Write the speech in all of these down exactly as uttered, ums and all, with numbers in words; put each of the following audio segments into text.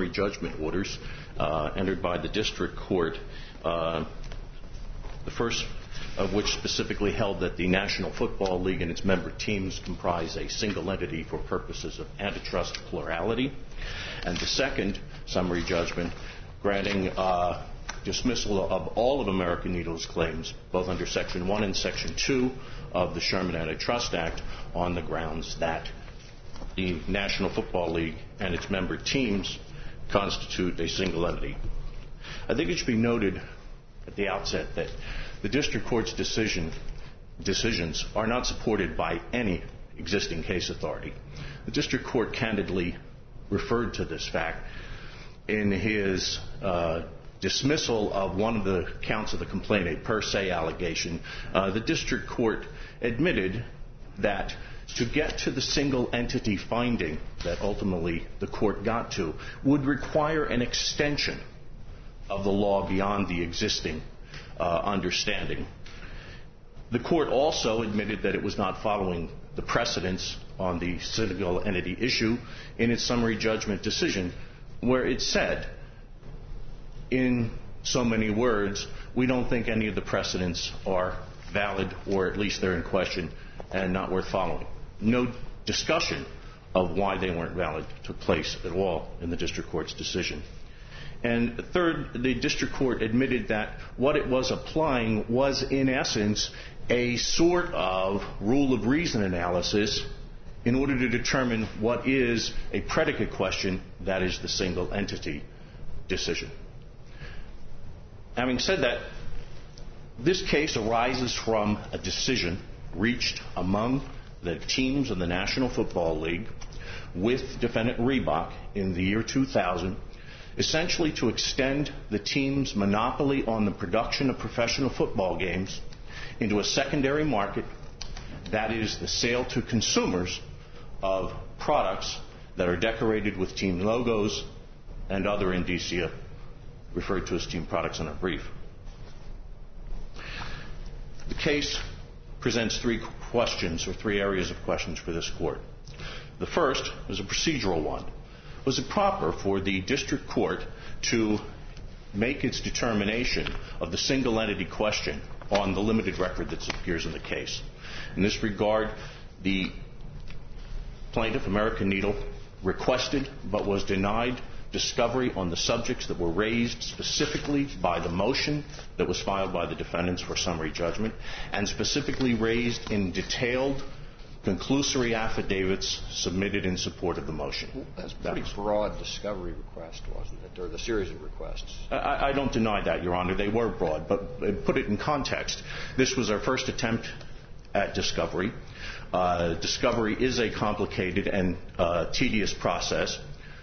summary judgment orders uh, entered by the district court, uh, the first of which specifically held that the National Football League and its member teams comprise a single entity for purposes of antitrust plurality, and the second summary judgment granting uh, dismissal of all of American Needle's claims, both under Section one and Section two of the Sherman Antitrust Act, on the grounds that the National Football League and its member teams constitute a single entity. I think it should be noted at the outset that the district court's decision, decisions are not supported by any existing case authority. The district court candidly referred to this fact in his uh, dismissal of one of the counts of the complaint, a per se allegation. Uh, the district court admitted that to get to the single entity finding that ultimately the court got to would require an extension of the law beyond the existing uh, understanding. The court also admitted that it was not following the precedents on the single entity issue in its summary judgment decision, where it said, in so many words, we don't think any of the precedents are valid, or at least they're in question and not worth following. No discussion of why they weren't valid took place at all in the district court's decision. And third, the district court admitted that what it was applying was, in essence, a sort of rule of reason analysis in order to determine what is a predicate question, that is the single entity decision. Having said that, this case arises from a decision reached among the teams of the National Football League with defendant Reebok in the year two thousand, essentially to extend the team's monopoly on the production of professional football games into a secondary market, that is the sale to consumers of products that are decorated with team logos and other indicia referred to as team products in our brief. The case presents three questions, or three areas of questions for this court. The first is a procedural one. Was it proper for the district court to make its determination of the single entity question on the limited record that appears in the case? In this regard, the plaintiff, American Needle, requested but was denied discovery on the subjects that were raised specifically by the motion that was filed by the defendants for summary judgment, and specifically raised in detailed conclusory affidavits submitted in support of the motion. Well, that's a pretty broad discovery request, wasn't it, or the series of requests? I, I don't deny that, Your Honor. They were broad, but put it in context. This was our first attempt at discovery. Uh, discovery is a complicated and uh, tedious process.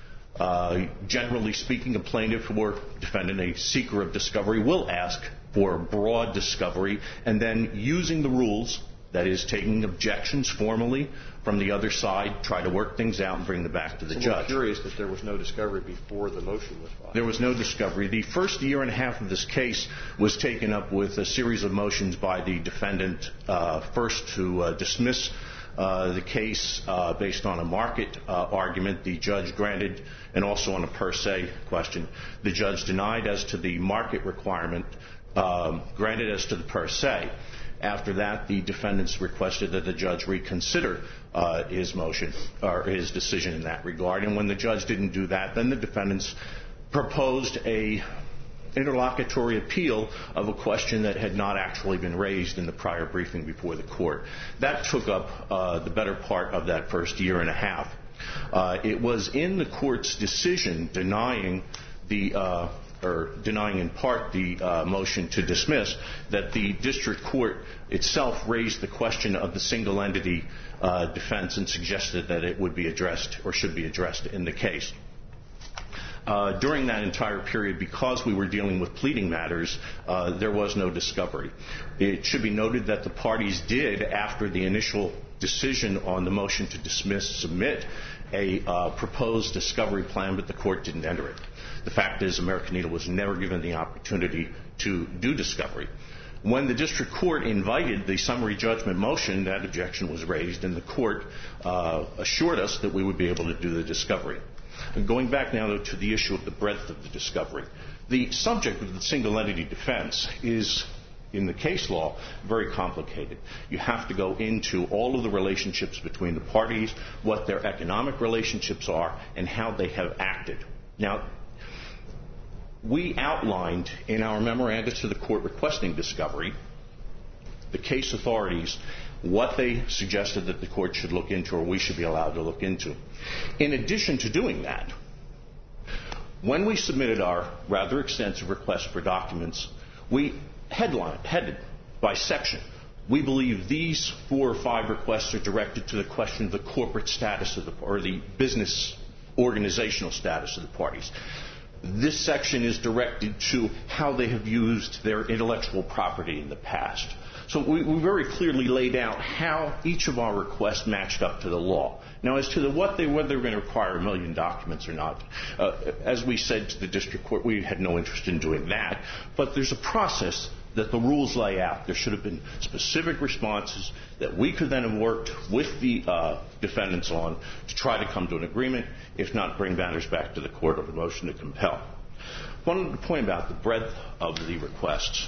Uh, generally speaking, a plaintiff or defendant, a seeker of discovery, will ask for broad discovery, and then using the rules, that is, taking objections formally from the other side, try to work things out and bring them back to the so judge. I'm curious that there was no discovery before the motion was filed. There was no discovery. The first year and a half of this case was taken up with a series of motions by the defendant, uh, first to uh, dismiss uh, the case uh, based on a market uh, argument. The judge granted, and also on a per se question. The judge denied as to the market requirement, um, granted as to the per se. After that, the defendants requested that the judge reconsider uh, his motion or his decision in that regard. And when the judge didn't do that, then the defendants proposed a interlocutory appeal of a question that had not actually been raised in the prior briefing before the court. That took up uh, the better part of that first year and a half. Uh, it was in the court's decision denying the uh, or denying in part the uh, motion to dismiss that the district court itself raised the question of the single entity uh, defense and suggested that it would be addressed or should be addressed in the case. Uh, during that entire period, because we were dealing with pleading matters, uh, there was no discovery. It should be noted that the parties did, after the initial decision on the motion to dismiss, submit a uh, proposed discovery plan, but the court didn't enter it. The fact is, American Needle was never given the opportunity to do discovery. When the district court invited the summary judgment motion, that objection was raised, and the court uh, assured us that we would be able to do the discovery. And going back now to the issue of the breadth of the discovery, the subject of the single entity defense is, in the case law, very complicated. You have to go into all of the relationships between the parties, what their economic relationships are, and how they have acted. Now, we outlined in our memoranda to the court requesting discovery the case authorities, what they suggested that the court should look into or we should be allowed to look into. In addition to doing that, when we submitted our rather extensive request for documents, we headline, headed by section. We believe these four or five requests are directed to the question of the corporate status of the, or the business organizational status of the parties. This section is directed to how they have used their intellectual property in the past. So we, we very clearly laid out how each of our requests matched up to the law. Now, as to the, what they, whether they're going to require a million documents or not, uh, as we said to the district court, we had no interest in doing that. But there's a process that the rules lay out. There should have been specific responses that we could then have worked with the uh, defendants on to try to come to an agreement, if not bring matters back to the court of a motion to compel. One point about the breadth of the requests.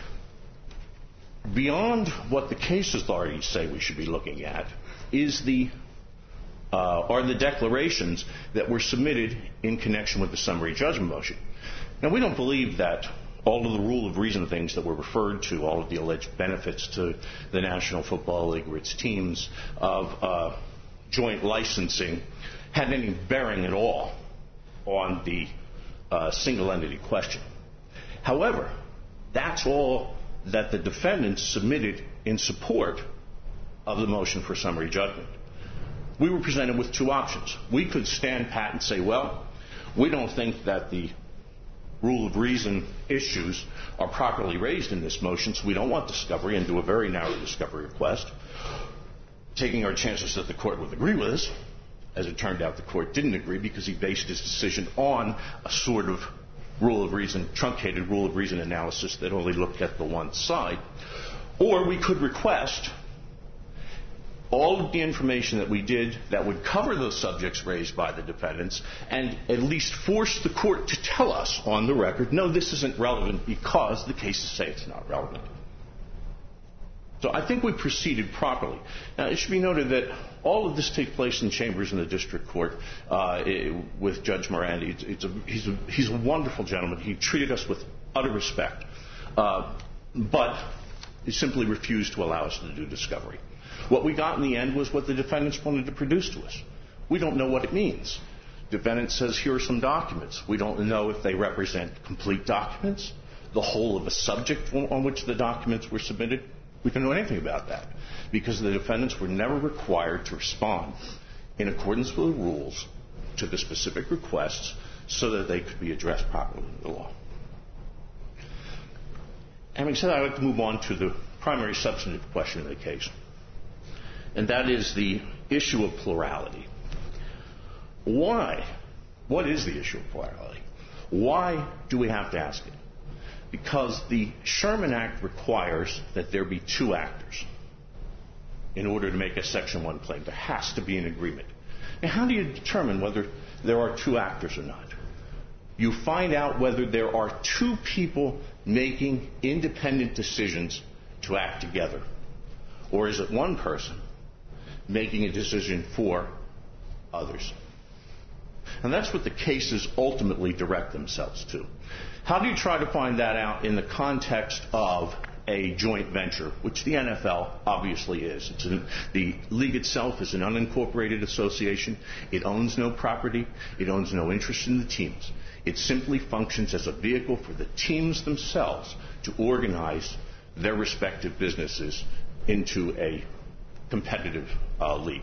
Beyond what the case authorities say we should be looking at is the uh, are the declarations that were submitted in connection with the summary judgment motion. Now, we don't believe that all of the rule of reason things that were referred to, all of the alleged benefits to the National Football League or its teams of uh, joint licensing had any bearing at all on the uh, single entity question. However, that's all that the defendants submitted in support of the motion for summary judgment. We were presented with two options. We could stand pat and say, well, we don't think that the rule of reason issues are properly raised in this motion, so we don't want discovery, and do a very narrow discovery request, taking our chances that the court would agree with us. As it turned out, the court didn't agree because he based his decision on a sort of rule of reason, truncated rule of reason analysis that only looked at the one side. Or we could request all of the information that we did that would cover those subjects raised by the defendants and at least force the court to tell us on the record, no, this isn't relevant because the cases say it's not relevant. So I think we proceeded properly. Now, it should be noted that all of this takes place in chambers in the district court uh, with Judge Morandi. It's, it's a, he's, a, he's a wonderful gentleman. He treated us with utter respect. Uh, but he simply refused to allow us to do discovery. What we got in the end was what the defendants wanted to produce to us. We don't know what it means. Defendant says, here are some documents. We don't know if they represent complete documents, the whole of a subject on which the documents were submitted. We don't know anything about that because the defendants were never required to respond in accordance with the rules to the specific requests so that they could be addressed properly in the law. Having said that, I'd like to move on to the primary substantive question of the case, and that is the issue of plurality. Why? What is the issue of plurality? Why do we have to ask it? Because the Sherman Act requires that there be two actors in order to make a Section one claim. There has to be an agreement. Now, how do you determine whether there are two actors or not? You find out whether there are two people making independent decisions to act together, or is it one person making a decision for others? And that's what the cases ultimately direct themselves to. How do you try to find that out in the context of a joint venture, which the N F L obviously is? It's an, the league itself is an unincorporated association. It owns no property. It owns no interest in the teams. It simply functions as a vehicle for the teams themselves to organize their respective businesses into a competitive uh, league.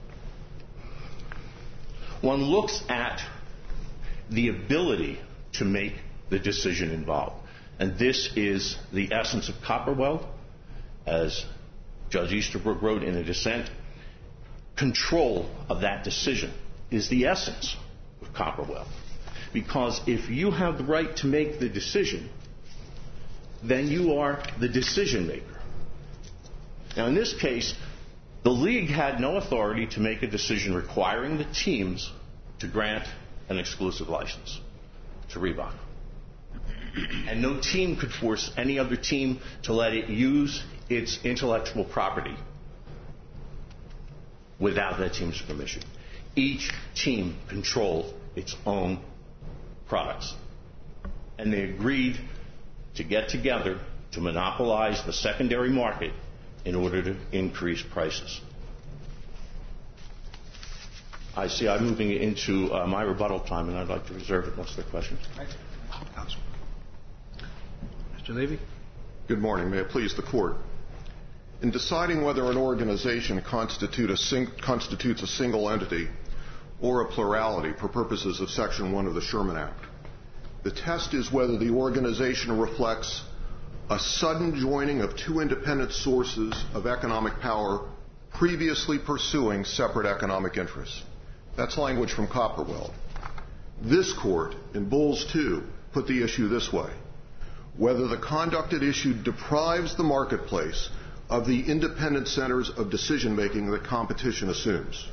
One looks at the ability to make the decision involved. And this is the essence of Copperweld. As Judge Easterbrook wrote in a dissent, control of that decision is the essence of Copperweld. Because if you have the right to make the decision, then you are the decision maker. Now, in this case, the league had no authority to make a decision requiring the teams to grant an exclusive license to Reebok. And no team could force any other team to let it use its intellectual property without that team's permission. Each team controlled its own products. And they agreed to get together to monopolize the secondary market in order to increase prices. I see I'm moving into uh, my rebuttal time, and I'd like to reserve it unless there are questions. Counsel. Mister Levy? Good morning. May it please the Court. In deciding whether an organization constitute a sing- constitutes a single entity or a plurality for purposes of Section one of the Sherman Act, the test is whether the organization reflects a sudden joining of two independent sources of economic power previously pursuing separate economic interests. That's language from Copperweld. This Court, in Bowles two, put the issue this way: whether the conduct at issue deprives the marketplace of the independent centers of decision-making that competition assumes.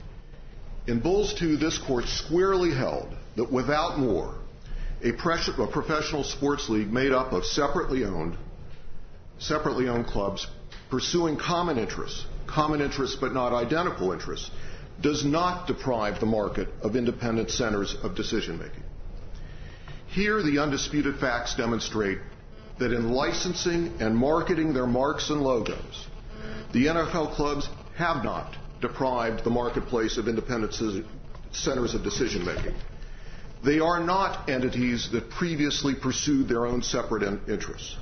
In Bowles two, this Court squarely held that without more, a, pres- a professional sports league made up of separately owned, separately owned clubs pursuing common interests, common interests but not identical interests, does not deprive the market of independent centers of decision-making. Here, the undisputed facts demonstrate that in licensing and marketing their marks and logos, the N F L clubs have not deprived the marketplace of independent centers of decision-making. They are not entities that previously pursued their own separate interests.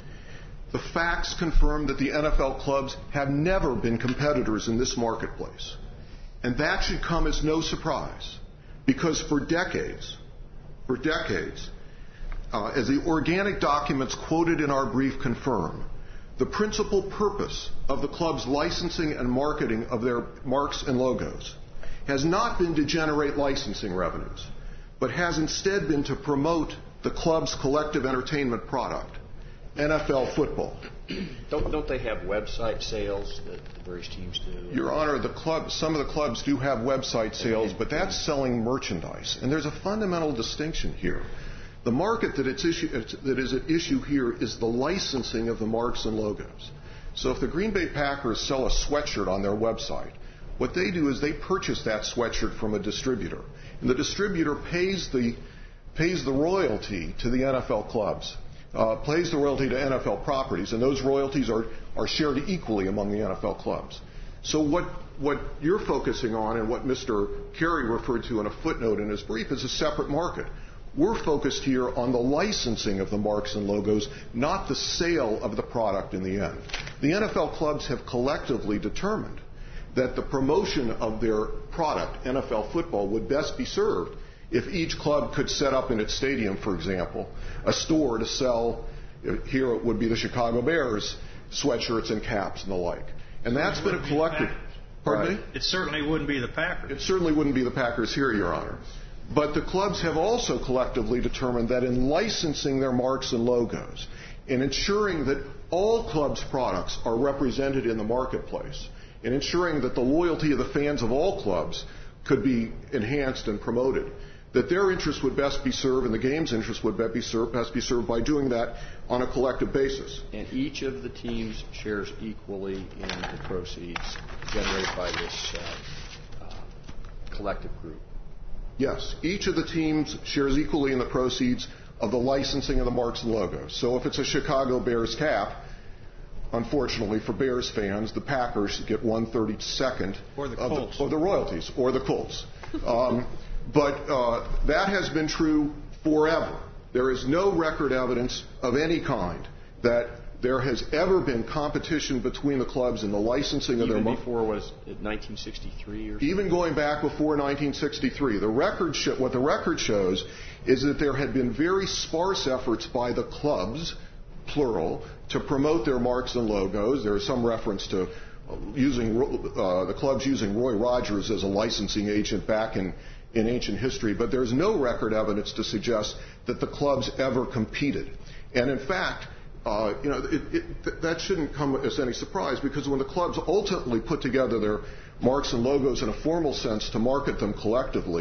The facts confirm that the N F L clubs have never been competitors in this marketplace. And that should come as no surprise, because for decades, for decades, uh, as the organic documents quoted in our brief confirm, the principal purpose of the club's licensing and marketing of their marks and logos has not been to generate licensing revenues, but has instead been to promote the club's collective entertainment product, N F L football. Don't, don't they have website sales that the various teams do? Your Honor, the club, some of the clubs do have website sales, but that's selling merchandise. And there's a fundamental distinction here. The market that, it's issue, that is at issue here is the licensing of the marks and logos. So if the Green Bay Packers sell a sweatshirt on their website, what they do is they purchase that sweatshirt from a distributor. And the distributor pays the, pays the royalty to the N F L clubs. Uh, pays the royalty to N F L properties, and those royalties are, are shared equally among the N F L clubs. So what, what you're focusing on and what Mister Carey referred to in a footnote in his brief is a separate market. We're focused here on the licensing of the marks and logos, not the sale of the product in the end. The N F L clubs have collectively determined that the promotion of their product, N F L football, would best be served if each club could set up in its stadium, for example, a store to sell, here it would be the Chicago Bears, sweatshirts and caps and the like. And that's been a collective... Pardon me? It certainly wouldn't be the Packers. It certainly wouldn't be the Packers here, Your Honor. But the clubs have also collectively determined that in licensing their marks and logos, in ensuring that all clubs' products are represented in the marketplace, in ensuring that the loyalty of the fans of all clubs could be enhanced and promoted, that their interests would best be served and the game's interests would best be served, best be served by doing that on a collective basis. And each of the teams shares equally in the proceeds generated by this uh, uh, collective group. Yes, each of the teams shares equally in the proceeds of the licensing of the marks and logos. So if it's a Chicago Bears cap, unfortunately for Bears fans, the Packers get one thirty-second or the of, Colts. the, of the royalties, or the Colts. Um, but uh, that has been true forever. There is no record evidence of any kind that there has ever been competition between the clubs in the licensing of their marks. Even before, was it nineteen sixty-three or something? Even going back before nineteen sixty-three. The record sh- what the record shows is that there had been very sparse efforts by the clubs, plural, to promote their marks and logos. There is some reference to using uh, the clubs using Roy Rogers as a licensing agent back in, in ancient history, but there's no record evidence to suggest that the clubs ever competed. And in fact, uh, you know, it, it, th- that shouldn't come as any surprise, because when the clubs ultimately put together their marks and logos in a formal sense to market them collectively,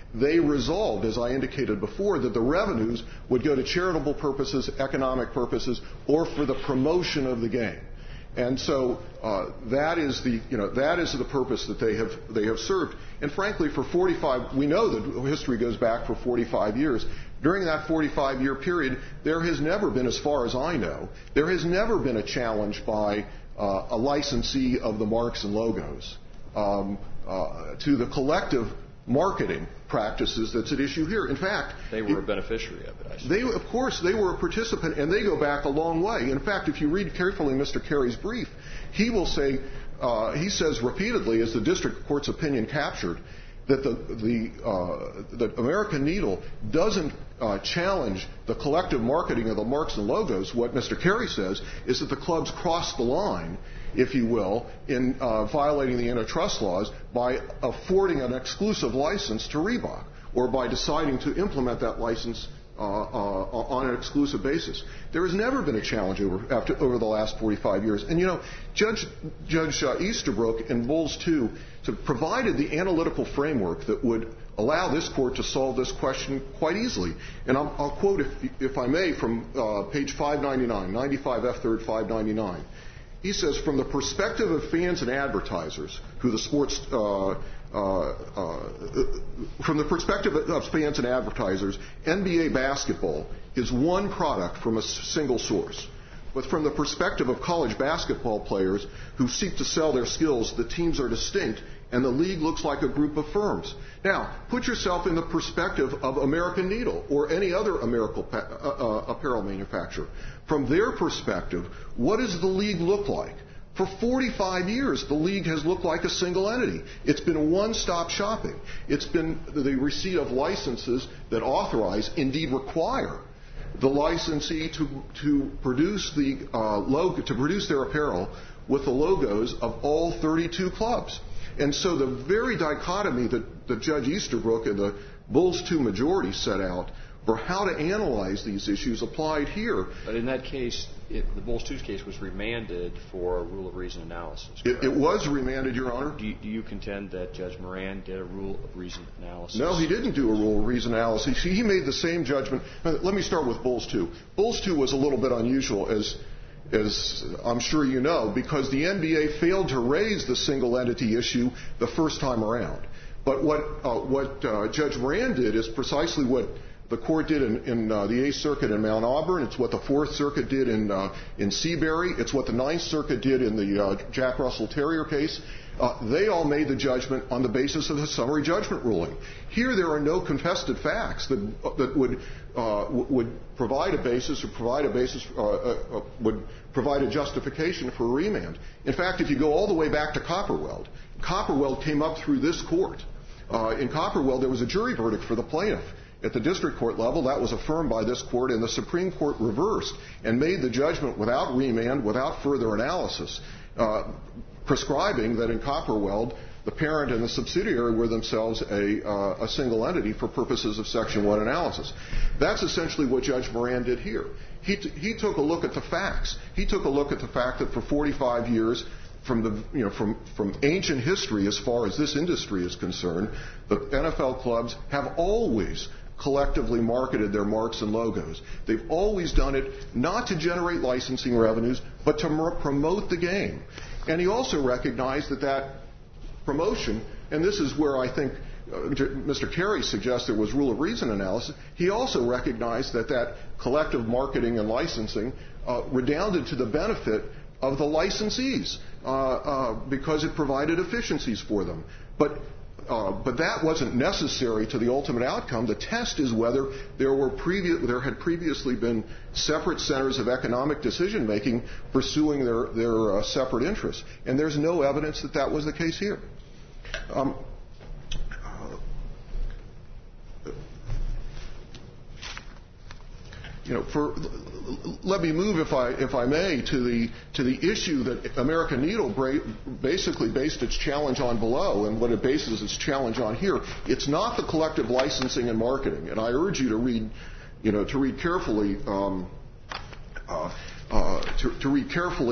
they resolved, as I indicated before, that the revenues would go to charitable purposes, economic purposes, or for the promotion of the game. And so uh, that is the you know that is the purpose that they have they have served. And frankly, for forty-five, we know that history goes back for forty-five years. During that forty-five year period, there has never been, as far as I know, there has never been a challenge by uh, a licensee of the marks and logos um, uh, to the collective marketing practices that's at issue here. In fact, they were it, a beneficiary of it, I suppose. They, of course, they were a participant, and they go back a long way. In fact, if you read carefully Mister Carey's brief, he will say, uh, he says repeatedly, as the district court's opinion captured, that the, the, uh, the American Needle doesn't uh, challenge the collective marketing of the marks and logos. What Mister Carey says is that the clubs crossed the line, if you will, in uh, violating the antitrust laws by affording an exclusive license to Reebok, or by deciding to implement that license uh, uh, on an exclusive basis. There has never been a challenge over, after, over the last forty-five years. And, you know, Judge, Judge uh, Easterbrook in Bulls two sort of provided the analytical framework that would allow this court to solve this question quite easily. And I'll, I'll quote, if, if I may, from uh, page five ninety-nine, ninety-five F third five ninety-nine. He says, from the perspective of fans and advertisers, who the sports, uh, uh, uh, from the perspective of fans and advertisers, N B A basketball is one product from a single source. But from the perspective of college basketball players who seek to sell their skills, the teams are distinct, and the league looks like a group of firms. Now, put yourself in the perspective of American Needle or any other American uh, uh, apparel manufacturer. From their perspective, what does the league look like? For forty-five years, the league has looked like a single entity. It's been one-stop shopping. It's been the receipt of licenses that authorize, indeed require, the licensee to to produce the uh, logo, to produce their apparel with the logos of all thirty-two clubs. And so the very dichotomy that, that Judge Easterbrook and the Bulls two majority set out for how to analyze these issues applied here. But in that case, it, the Bulls two's case was remanded for a rule of reason analysis. It, it was remanded, Your Honor. Do you, do you contend that Judge Moran did a rule of reason analysis? No, he didn't do a rule of reason analysis. He made the same judgment. Let me start with Bulls two. Bulls two was a little bit unusual, as as I'm sure you know, because the N B A failed to raise the single entity issue the first time around. But what uh, what uh, Judge Moran did is precisely what the court did in, in uh, the Eighth Circuit in Mount Auburn. It's what the Fourth Circuit did in uh, in Seabury. It's what the Ninth Circuit did in the uh, Jack Russell Terrier case. Uh, they all made the judgment on the basis of the summary judgment ruling. Here, there are no contested facts that that would uh, would provide a basis or provide a basis uh, uh, would provide a justification for a remand. In fact, if you go all the way back to Copperweld, Copperweld came up through this court. Uh, in Copperweld, there was a jury verdict for the plaintiff. At the district court level, that was affirmed by this court, and the Supreme Court reversed and made the judgment without remand, without further analysis, uh, prescribing that in Copperweld, the parent and the subsidiary were themselves a, uh, a single entity for purposes of Section one analysis. That's essentially what Judge Moran did here. He, t- he took a look at the facts. He took a look at the fact that for forty-five years, from the you know from from ancient history as far as this industry is concerned, the N F L clubs have always collectively marketed their marks and logos. They've always done it not to generate licensing revenues, but to m- promote the game. And he also recognized that that promotion, and this is where I think uh, Mister Carey suggests there was rule of reason analysis, he also recognized that that collective marketing and licensing uh, redounded to the benefit of the licensees uh, uh, because it provided efficiencies for them. But Uh, but that wasn't necessary to the ultimate outcome. The test is whether there were previous, there had previously been separate centers of economic decision making pursuing their their uh, separate interests, and there's no evidence that that was the case here. Um, You know, for, let me move, if I if I may, to the to the issue that American Needle bra- basically based its challenge on below, and what it bases its challenge on here. It's not the collective licensing and marketing, and I urge you to read, you know, to read carefully, um, uh, uh, to, to read carefully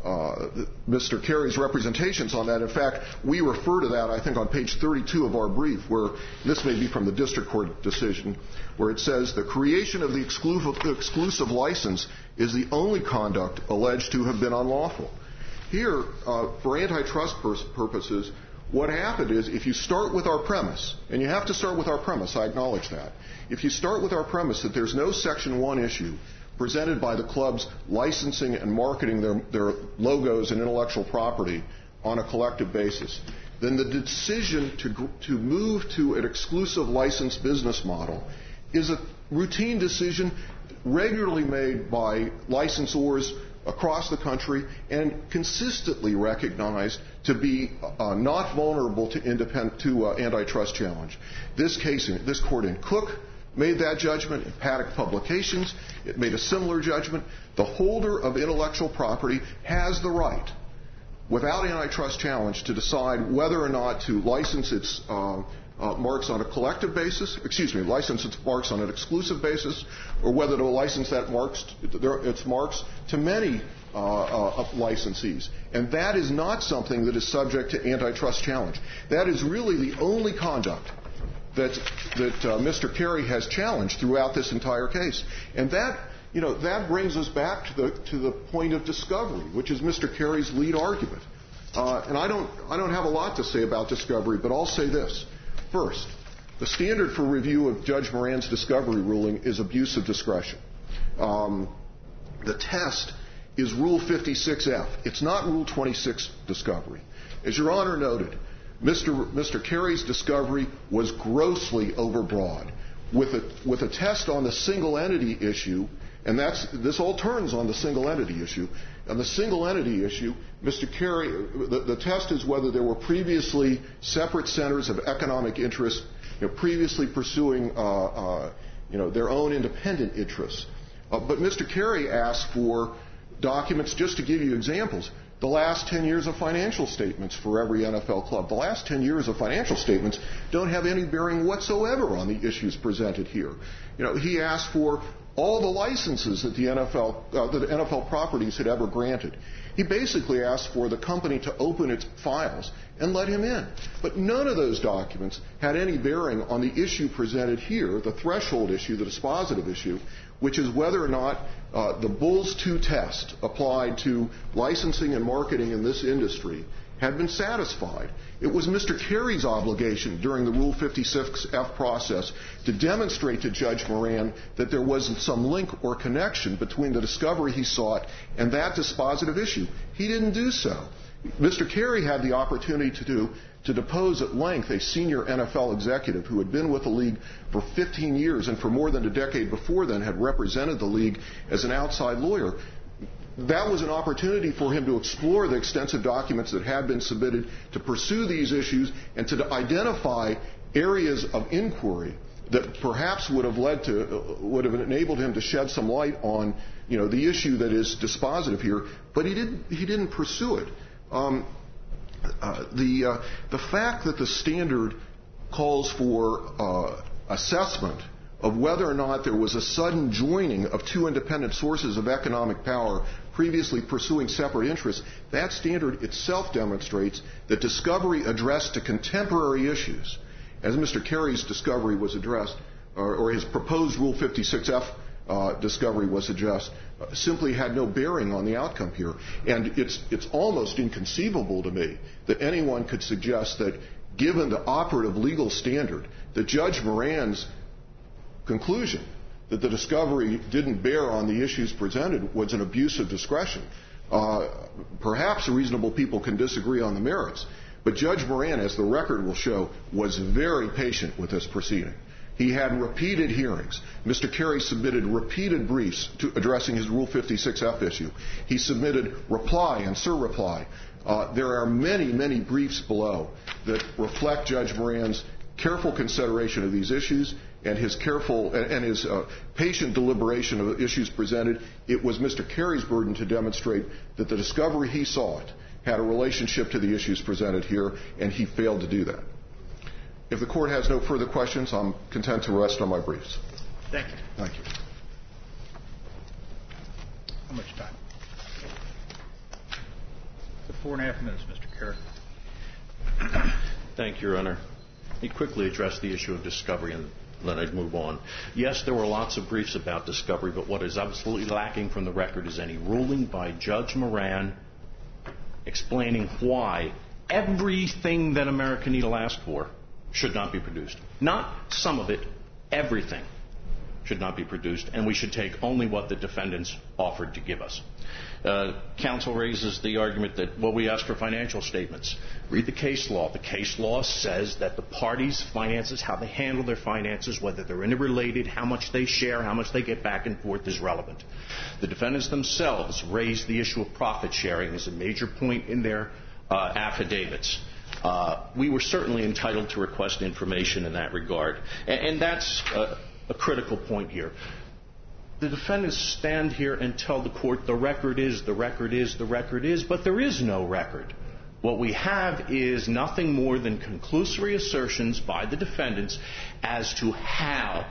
uh, Mister Carey's representations on that. In fact, we refer to that, I think, on page thirty-two of our brief, where this may be from the district court decision, where it says the creation of the exclusive, exclusive license is the only conduct alleged to have been unlawful. Here, uh, for antitrust purposes, what happened is if you start with our premise, and you have to start with our premise, I acknowledge that. If you start with our premise that there's no Section one issue presented by the clubs licensing and marketing their, their logos and intellectual property on a collective basis, then the decision to, to move to an exclusive license business model is a routine decision regularly made by licensors across the country and consistently recognized to be uh, not vulnerable to, independent, to uh, antitrust challenge. This case, this court in Cook made that judgment. In Paddock Publications, it made a similar judgment. The holder of intellectual property has the right, without antitrust challenge, to decide whether or not to license its uh, uh, marks on a collective basis, excuse me, license its marks on an exclusive basis, or whether to license that marks, its marks to many uh, uh, licensees. And that is not something that is subject to antitrust challenge. That is really the only conduct that that uh, Mister Carey has challenged throughout this entire case. And that, you know, that brings us back to the to the point of discovery, which is Mister Carey's lead argument. Uh, and I don't I don't have a lot to say about discovery, but I'll say this. First, the standard for review of Judge Moran's discovery ruling is abuse of discretion. Um, the test is Rule fifty-six F. It's not Rule twenty-six discovery. As Your Honor noted, Mister Mister Carey's discovery was grossly overbroad. With a, with a test on the single entity issue, and that's, this all turns on the single entity issue. On the single entity issue, Mister Carey, the, the test is whether there were previously separate centers of economic interest, you know, previously pursuing, uh, uh, you know, their own independent interests. Uh, but Mister Carey asked for documents, just to give you examples, the last ten years of financial statements for every N F L club. The last ten years of financial statements don't have any bearing whatsoever on the issues presented here. You know, he asked for all the licenses that the N F L, uh, that N F L properties had ever granted. He basically asked for the company to open its files and let him in. But none of those documents had any bearing on the issue presented here, the threshold issue, the dispositive issue, which is whether or not uh, the Bulls two test applied to licensing and marketing in this industry had been satisfied. It was Mister Carey's obligation during the Rule fifty-six F process to demonstrate to Judge Moran that there wasn't some link or connection between the discovery he sought and that dispositive issue. He didn't do so. Mister Carey had the opportunity to do to depose at length a senior N F L executive who had been with the league for fifteen years and for more than a decade before then had represented the league as an outside lawyer. That was an opportunity for him to explore the extensive documents that had been submitted, to pursue these issues, and to identify areas of inquiry that perhaps would have led to, would have enabled him to shed some light on, you know, the issue that is dispositive here. But he didn't. He didn't pursue it. Um, uh, the uh, the fact that the standard calls for uh, assessment of whether or not there was a sudden joining of two independent sources of economic power previously pursuing separate interests, that standard itself demonstrates that discovery addressed to contemporary issues, as Mister Carey's discovery was addressed, or, or his proposed Rule fifty-six F uh, discovery was addressed, uh, simply had no bearing on the outcome here. And it's, it's almost inconceivable to me that anyone could suggest that, given the operative legal standard, that Judge Moran's conclusion that the discovery didn't bear on the issues presented was an abuse of discretion. Uh, perhaps reasonable people can disagree on the merits, but Judge Moran, as the record will show, was very patient with this proceeding. He had repeated hearings. Mister Carey submitted repeated briefs to addressing his Rule fifty-six F issue. He submitted reply and surreply. Uh, there are many, many briefs below that reflect Judge Moran's careful consideration of these issues and his careful and his uh, patient deliberation of the issues presented. It was Mister Carey's burden to demonstrate that the discovery he sought had a relationship to the issues presented here, and he failed to do that. If the Court has no further questions, I'm content to rest on my briefs. Thank you. Thank you. How much time? four and a half minutes, Mister Carrick. Thank you, Your Honor. Let me quickly address the issue of discovery and then I'd move on. Yes, there were lots of briefs about discovery, but what is absolutely lacking from the record is any ruling by Judge Moran explaining why everything that American Eagle asked for should not be produced. Not some of it, everything should not be produced, and we should take only what the defendants offered to give us. Uh, counsel raises the argument that, well, we asked for financial statements. Read the case law. The case law says that the parties' finances, how they handle their finances, whether they're interrelated, how much they share, how much they get back and forth is relevant. The defendants themselves raised the issue of profit sharing as a major point in their uh, affidavits. Uh, we were certainly entitled to request information in that regard, and, and that's uh, a critical point here. The defendants stand here and tell the court the record is, the record is, the record is, but there is no record. What we have is nothing more than conclusory assertions by the defendants as to how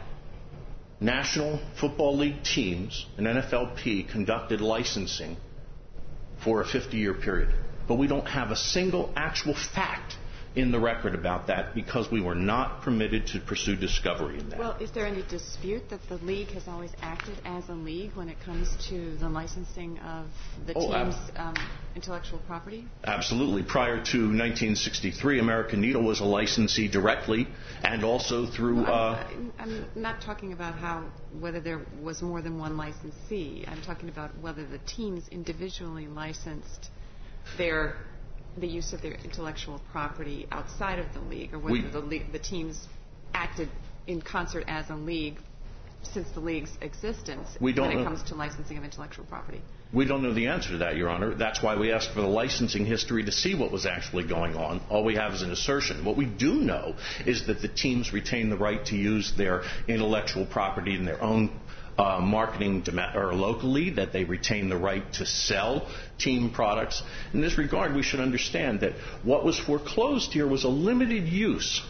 National Football League teams and N F L P conducted licensing for a fifty-year period. But we don't have a single actual fact in the record about that because we were not permitted to pursue discovery in that. Well, is there any dispute that the league has always acted as a league when it comes to the licensing of the oh, team's ab- um, intellectual property? Absolutely. Prior to nineteen sixty-three, American Needle was a licensee directly and also through... Uh, I'm, I'm not talking about how whether there was more than one licensee. I'm talking about whether the teams individually licensed their the use of their intellectual property outside of the league, or whether we, the, league, the teams acted in concert as a league since the league's existence we don't when it know. comes to licensing of intellectual property. We don't know the answer to that, Your Honor. That's why we asked for the licensing history to see what was actually going on. All we have is an assertion. What we do know is that the teams retain the right to use their intellectual property in their own Uh, marketing or locally, that they retain the right to sell team products. In this regard, we should understand that what was foreclosed here was a limited use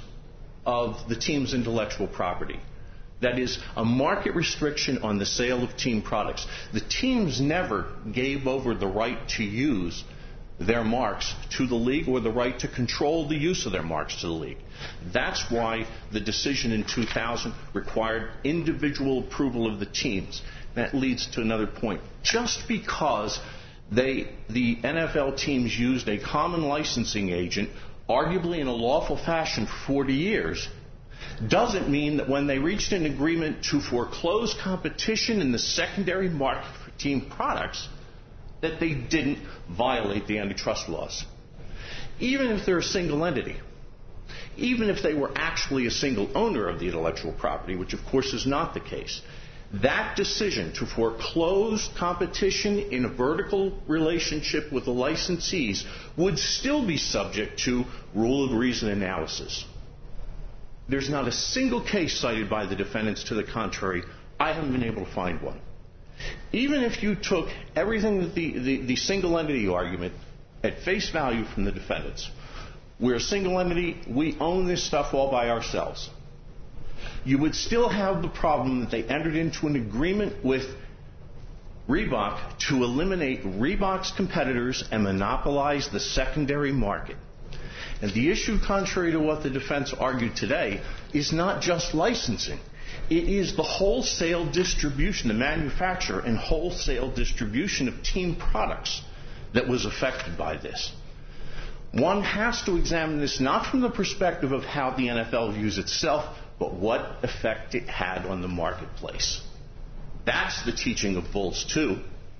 of the team's intellectual property. That is, a market restriction on the sale of team products. The teams never gave over the right to use their marks to the league or the right to control the use of their marks to the league. That's why the decision in two thousand required individual approval of the teams. That leads to another point. Just because they, the N F L teams used a common licensing agent, arguably in a lawful fashion for forty years, doesn't mean that when they reached an agreement to foreclose competition in the secondary market for team products, that they didn't violate the antitrust laws. Even if they're a single entity, even if they were actually a single owner of the intellectual property, which of course is not the case, that decision to foreclose competition in a vertical relationship with the licensees would still be subject to rule of reason analysis. There's not a single case cited by the defendants to the contrary. I haven't been able to find one. Even if you took everything that the, the, the single entity argument at face value from the defendants, we're a single entity, we own this stuff all by ourselves, you would still have the problem that they entered into an agreement with Reebok to eliminate Reebok's competitors and monopolize the secondary market. And the issue, contrary to what the defense argued today, is not just licensing. It is the wholesale distribution, the manufacture and wholesale distribution of team products that was affected by this. One has to examine this not from the perspective of how the N F L views itself, but what effect it had on the marketplace. That's the teaching of Bulls two,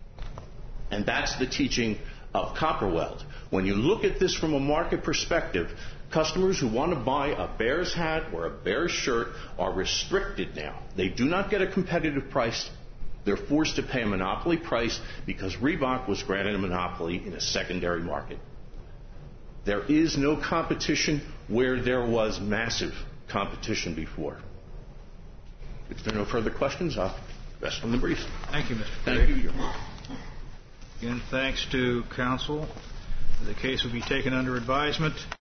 and that's the teaching of Copperweld. When you look at this from a market perspective, customers who want to buy a Bears hat or a Bears shirt are restricted now. They do not get a competitive price. They're forced to pay a monopoly price because Reebok was granted a monopoly in a secondary market. There is no competition where there was massive competition before. If there are no further questions, I'll rest on the brief. Thank you, Mister Thank you, Your Honor. Again, thanks to counsel. The case will be taken under advisement.